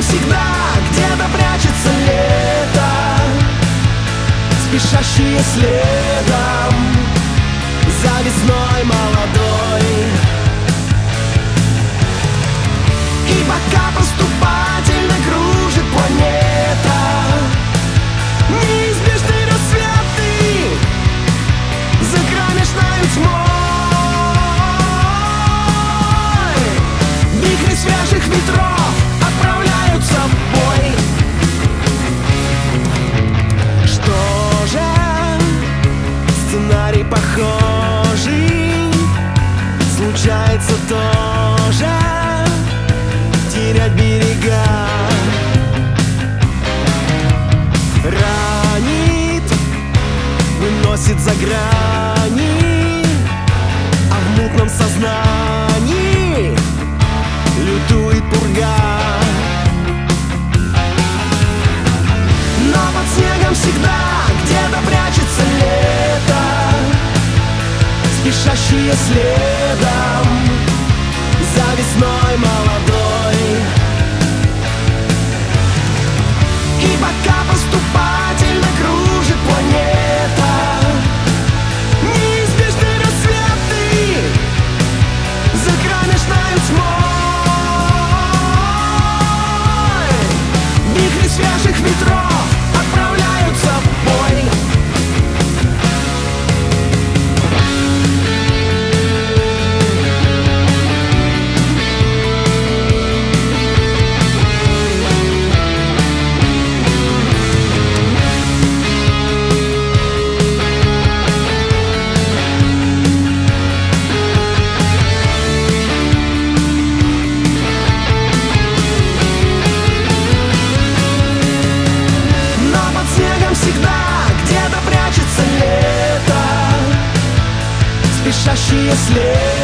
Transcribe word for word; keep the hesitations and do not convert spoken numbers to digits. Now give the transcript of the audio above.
всегда где-то прячется лето, спешащие следом за весной молодой. И пока поступательно кружит планета, неизбежный рассвет ты за кромешною тьмой. Вихри свежих ветров отправляются в бой. Что же, сценарий похожий, случается тоже терять берега. Ранит, выносит за грани, а в мутном сознании лютует пурга. Но под снегом всегда где-то прячется лето, спешащие следом за весной молодой. И пока поступательно кружит планета, неизбежный рассвет ты за кромешною тьмой. Вихри свежих ветров отправляются в бой. Спешащие следы